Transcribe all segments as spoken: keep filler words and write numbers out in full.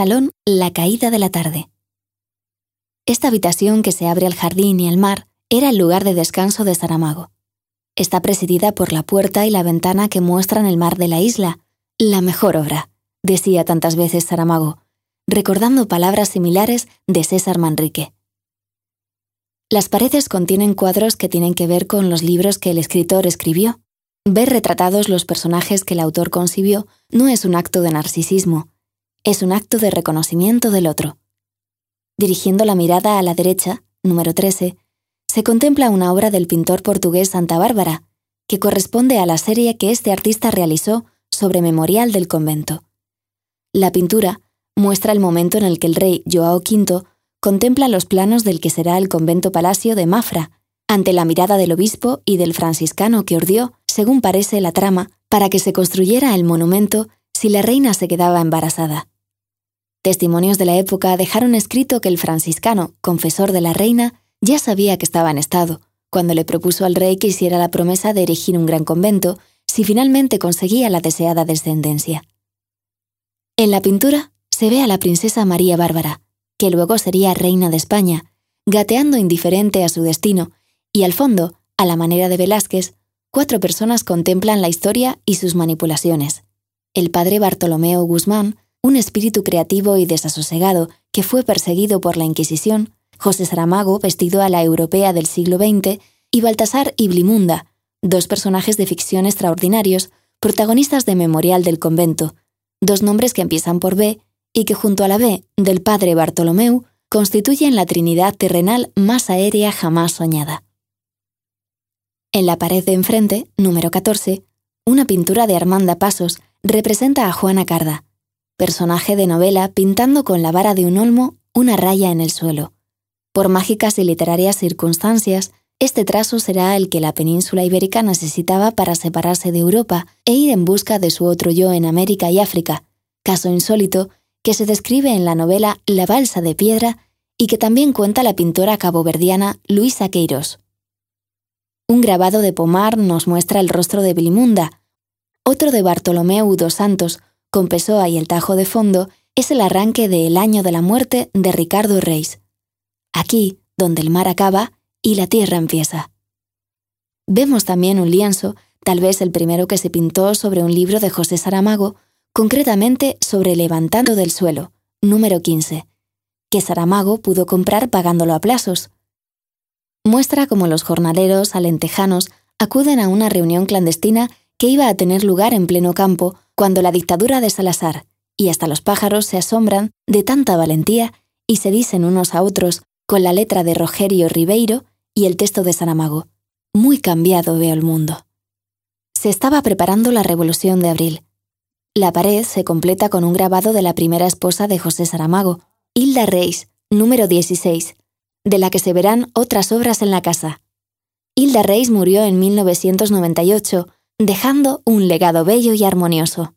salón La caída de la tarde. Esta habitación que se abre al jardín y al mar era el lugar de descanso de Saramago. Está presidida por la puerta y la ventana que muestran el mar de la isla. La mejor obra, decía tantas veces Saramago, recordando palabras similares de César Manrique. Las paredes contienen cuadros que tienen que ver con los libros que el escritor escribió. Ver retratados los personajes que el autor concibió no es un acto de narcisismo, es un acto de reconocimiento del otro. Dirigiendo la mirada a la derecha, número trece, se contempla una obra del pintor portugués Santa Bárbara, que corresponde a la serie que este artista realizó sobre Memorial del Convento. La pintura muestra el momento en el que el rey João quinto contempla los planos del que será el convento palacio de Mafra, ante la mirada del obispo y del franciscano que ordió, según parece la trama, para que se construyera el monumento si la reina se quedaba embarazada. Testimonios de la época dejaron escrito que el franciscano, confesor de la reina, ya sabía que estaba en estado, cuando le propuso al rey que hiciera la promesa de erigir un gran convento si finalmente conseguía la deseada descendencia. En la pintura se ve a la princesa María Bárbara, que luego sería reina de España, gateando indiferente a su destino, y al fondo, a la manera de Velázquez, cuatro personas contemplan la historia y sus manipulaciones. El padre Bartolomeo Guzmán, un espíritu creativo y desasosegado que fue perseguido por la Inquisición, José Saramago, vestido a la europea del siglo veinte, y Baltasar y Blimunda, dos personajes de ficción extraordinarios, protagonistas de Memorial del Convento, dos nombres que empiezan por B y que junto a la B del padre Bartolomeu constituyen la trinidad terrenal más aérea jamás soñada. En la pared de enfrente, número catorce, una pintura de Armanda Pasos representa a Juana Carda, personaje de novela pintando con la vara de un olmo una raya en el suelo. Por mágicas y literarias circunstancias, este trazo será el que la península ibérica necesitaba para separarse de Europa e ir en busca de su otro yo en América y África, caso insólito que se describe en la novela La balsa de piedra y que también cuenta la pintora caboverdiana Luisa Queiroz. Un grabado de Pomar nos muestra el rostro de Blimunda. Otro de Bartolomeu dos Santos, con Pessoa y el Tajo de fondo, es el arranque de El año de la muerte de Ricardo Reis. Aquí, donde el mar acaba y la tierra empieza. Vemos también un lienzo, tal vez el primero que se pintó sobre un libro de José Saramago, concretamente sobre Levantando del suelo, número quince, que Saramago pudo comprar pagándolo a plazos. Muestra cómo los jornaleros alentejanos acuden a una reunión clandestina que iba a tener lugar en pleno campo cuando la dictadura de Salazar, y hasta los pájaros se asombran de tanta valentía y se dicen unos a otros con la letra de Rogerio Ribeiro y el texto de Saramago: muy cambiado veo el mundo. Se estaba preparando la Revolución de Abril. La pared se completa con un grabado de la primera esposa de José Saramago, Hilda Reis, número dieciséis, de la que se verán otras obras en la casa. Hilda Reis murió en mil novecientos noventa y ocho, dejando un legado bello y armonioso.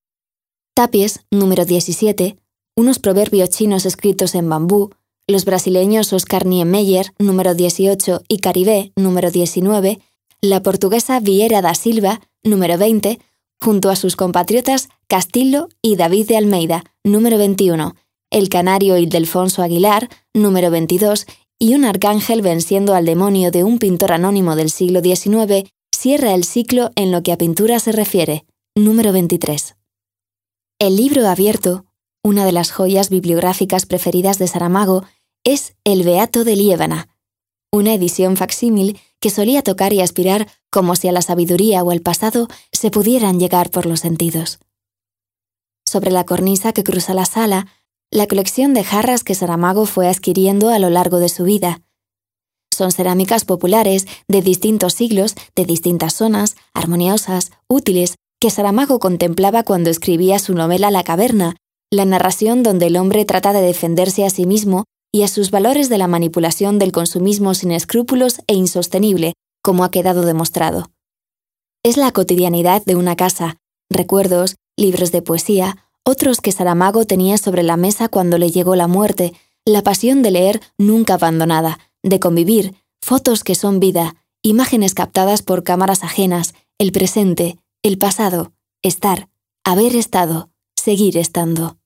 Tapies, número diecisiete, unos proverbios chinos escritos en bambú, los brasileños Oscar Niemeyer, número dieciocho, y Caribé, número diecinueve, la portuguesa Vieira da Silva, número veinte, junto a sus compatriotas Castillo y David de Almeida, número veintiuno, el canario Ildefonso Aguilar, número veintidós, y un arcángel venciendo al demonio de un pintor anónimo del siglo diecinueve, cierra el ciclo en lo que a pintura se refiere, número veintitrés. El libro abierto, una de las joyas bibliográficas preferidas de Saramago, es El Beato de Liébana, una edición facsímil que solía tocar y aspirar como si a la sabiduría o al pasado se pudieran llegar por los sentidos. Sobre la cornisa que cruza la sala, la colección de jarras que Saramago fue adquiriendo a lo largo de su vida. Son cerámicas populares de distintos siglos, de distintas zonas, armoniosas, útiles, que Saramago contemplaba cuando escribía su novela La caverna, la narración donde el hombre trata de defenderse a sí mismo y a sus valores de la manipulación del consumismo sin escrúpulos e insostenible, como ha quedado demostrado. Es la cotidianidad de una casa, recuerdos, libros de poesía, otros que Saramago tenía sobre la mesa cuando le llegó la muerte, la pasión de leer nunca abandonada, de convivir, fotos que son vida, imágenes captadas por cámaras ajenas, el presente, el pasado, estar, haber estado, seguir estando.